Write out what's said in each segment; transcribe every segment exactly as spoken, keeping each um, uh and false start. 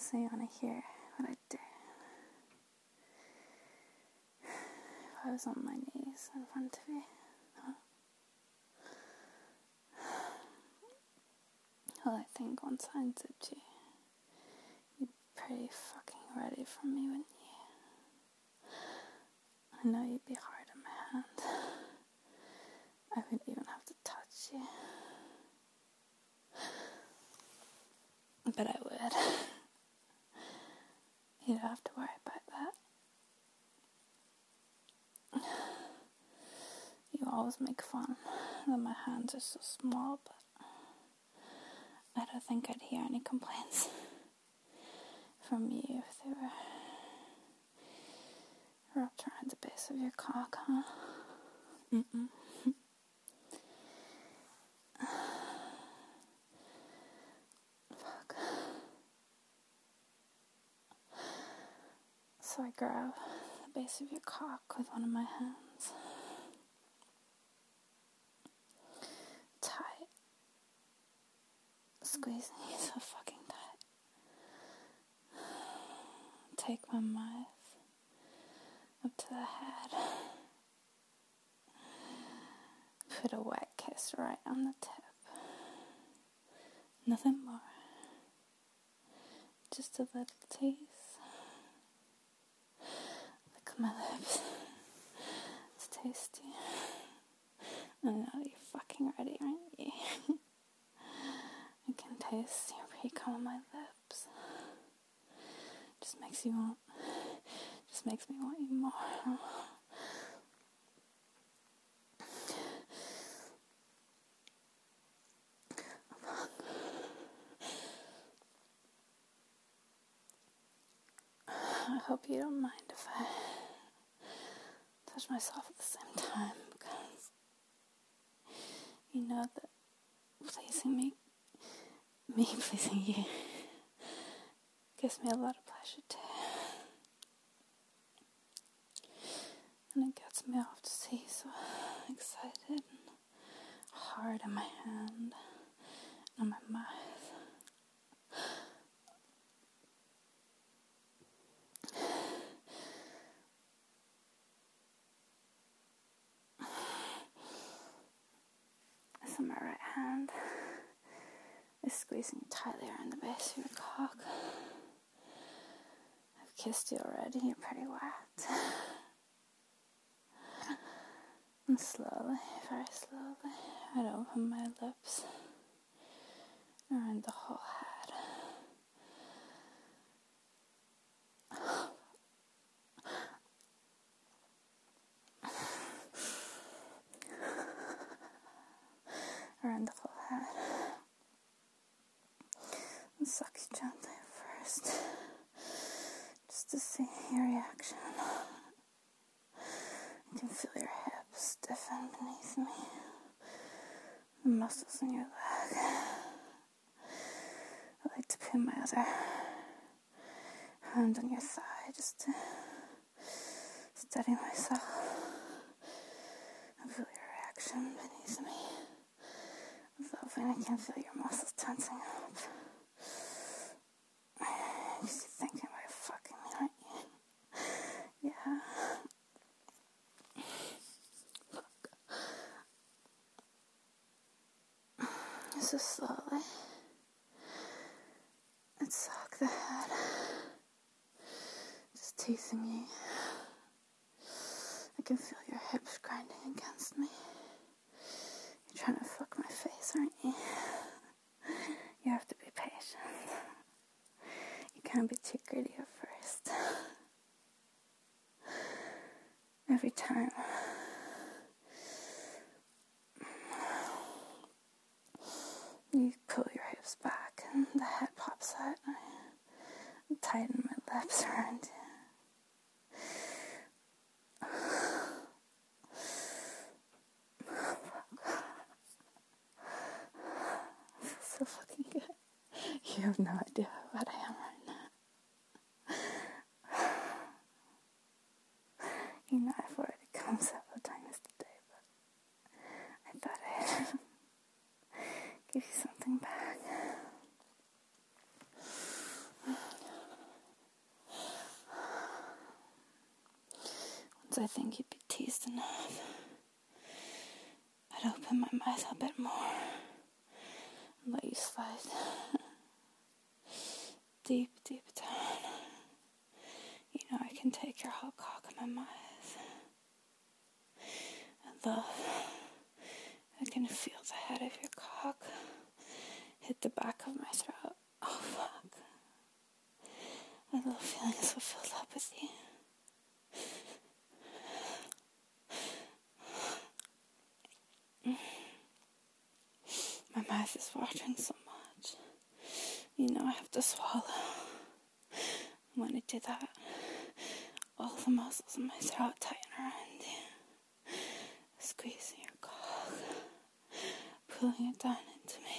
So you want to hear what I do? If I was on my knees in front of you, huh? Well, I think once I unzipped you, you'd be pretty fucking ready for me, wouldn't you? I know you'd be hard on my hand. I wouldn't even have to touch you. But I would. You don't have to worry about that. You always make fun that my hands are so small, but I don't think I'd hear any complaints from you if they were wrapped around the base of your cock, huh? Mm-mm. Fuck. So I grab the base of your cock with one of my hands. Tight. Squeezing you so fucking tight. Take my mouth up to the head. Put a wet kiss right on the tip. Nothing more. Just a little tease. Lick my lips. It's tasty. I know you're fucking ready, aren't you? I can taste your pre-cum on my lips. Just makes you want. Just makes me want you more. I hope you don't mind if I touch myself at the same time, because you know that pleasing me, me pleasing you, gives me a lot of pleasure too. And it gets me off to see so excited and hard in my hand and on my mouth. So my right hand is squeezing tightly around the base of your cock. I've kissed you already, you're pretty wet. And slowly, very slowly, I'd open my lips around the whole head. Around the whole head. And suck you gently first, just to see your reaction. I can feel your hips stiffen beneath me, the muscles in your leg. I like to put my other hand on your thigh just to steady myself and feel your reaction beneath me. Loving, I can feel your muscles tensing up. You're thinking about fucking me, aren't you? Yeah. So slowly, I'd suck the head, just teasing you. I can feel your hips grinding against me. You're trying to fuck my face, aren't you? You have to be patient. You can't be too greedy at first. Every time you pull your hips back and the head pops out, I tighten my lips around you. So fucking good. You have no idea what I am right now. You know, I've already come several times today, but I thought I'd give you something back. Once I think you'd be teased enough, I'd open my mouth a bit more and let you slide deep, deep down. You know I can take your whole cock in my mouth. I love, I can feel the head of your cock hit the back of my throat. Oh fuck. I love feeling so filled up with you. My mouth is watering so much. You know I have to swallow. When I do that, all the muscles in my throat tighten around you, squeezing your cock, pulling it down into me.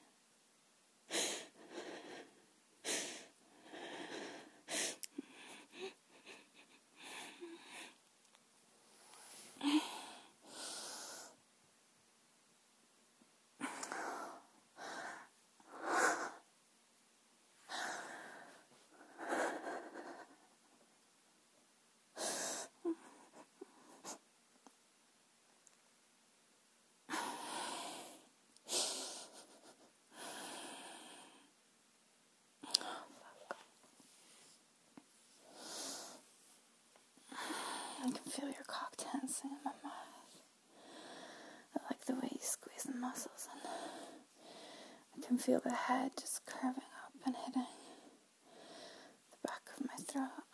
I can feel your cock tensing in my mouth. I like the way you squeeze the muscles, and I can feel the head just curving up and hitting the back of my throat.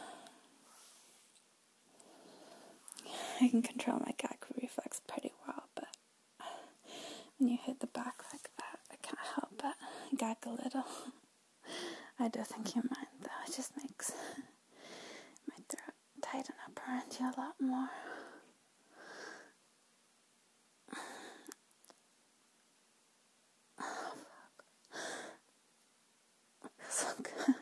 I can control my gag reflex pretty well, but when you hit the back like that, I can't help but gag a little. I don't think you mind, though. It just makes my throat tighten up around you a lot more. Oh, fuck. It feels so good.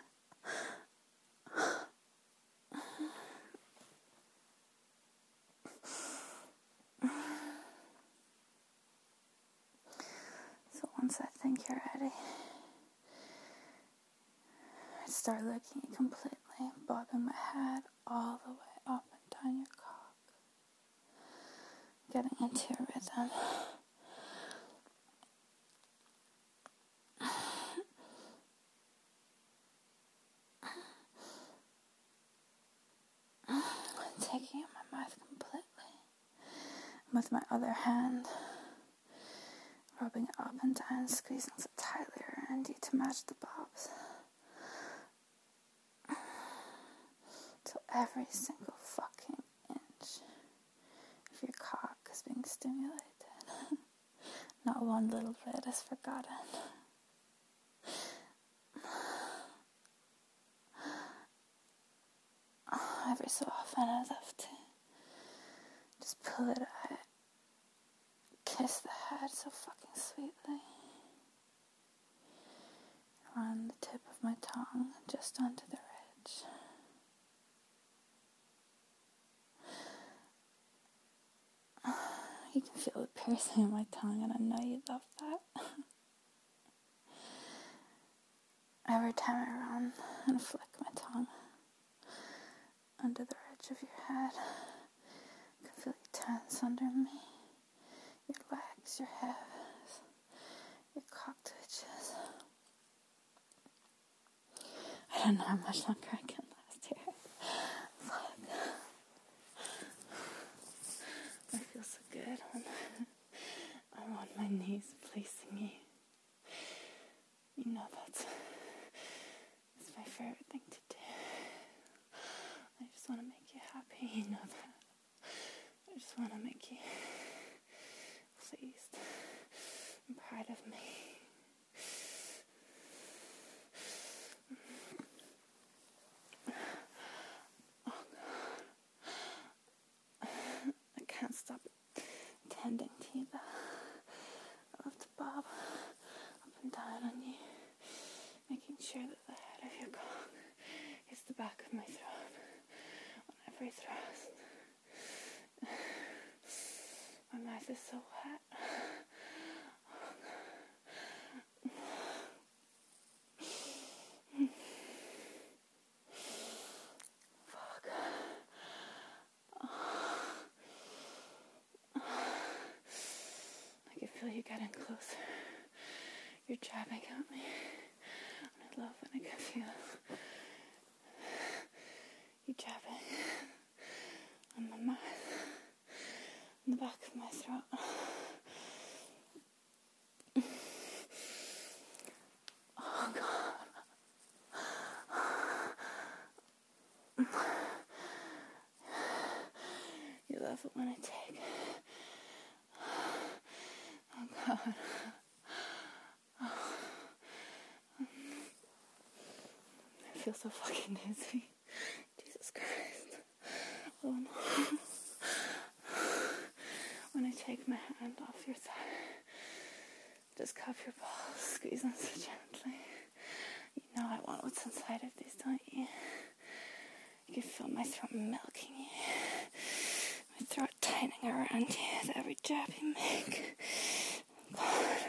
So once I think you're ready, I start looking at you completely, bobbing my head all the way up and down your cock, getting into your rhythm. Taking it in my mouth completely, and with my other hand, rubbing it up and down, squeezing so tightly around you to match the bobs. So every single fucking inch of your cock is being stimulated. Not one little bit is forgotten. Every so often I love to just pull it out, kiss the head so fucking sweetly, run the tip of my tongue just onto the ridge. You can feel it piercing in my tongue, and I know you love that. Every time I run and flick my tongue under the ridge of your head, I can feel you tense under me. Your legs, your hips, your cock twitches. I don't know how much longer I can last here. Fuck. I feel so good when I'm on my knees placing you. You know that's, that's my favorite thing to do. I just want to make you happy, you know that. I just want to make you pleased and proud of me. Oh God. I can't stop tending to you though. I love to bob up and down on you, making sure that the head of your cock hits the back of my throat on every thrust. My mouth is so wet. Fuck. Oh. getting closer. You're jabbing at me. And I love when I can feel you jabbing on my mouth, on the back of my throat. Oh God. You love it when I take. Oh God. I feel so fucking dizzy. Jesus Christ. Oh no. When I take my hand off your thigh, just cup your balls, squeeze them so gently. You know I want what's inside of these, don't you? You can feel my throat milking you. My throat tightening around you with every jab you make. God.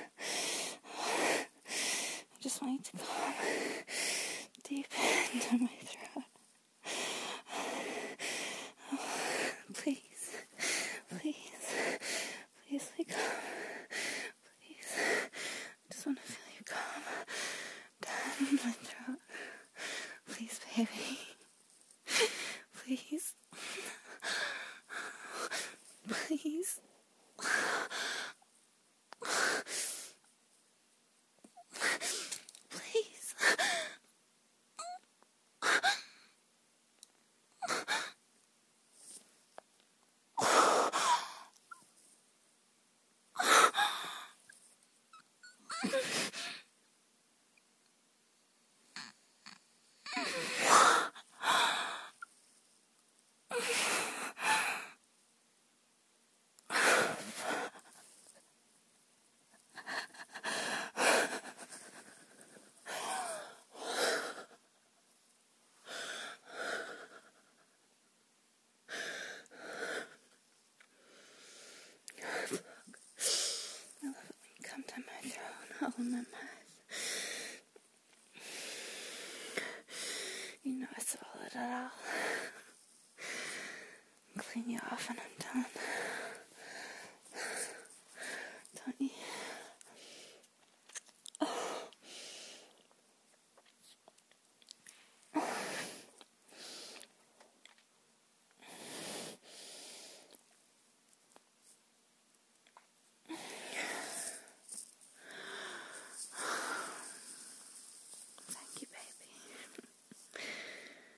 I just want you to come deep into my throat. Please, please, please let go. Please, I just want to feel you come down my throat. Please, baby. Please. Please. Please. Come to my throat, all in my mouth. You know I swallowed it all. Clean you off in a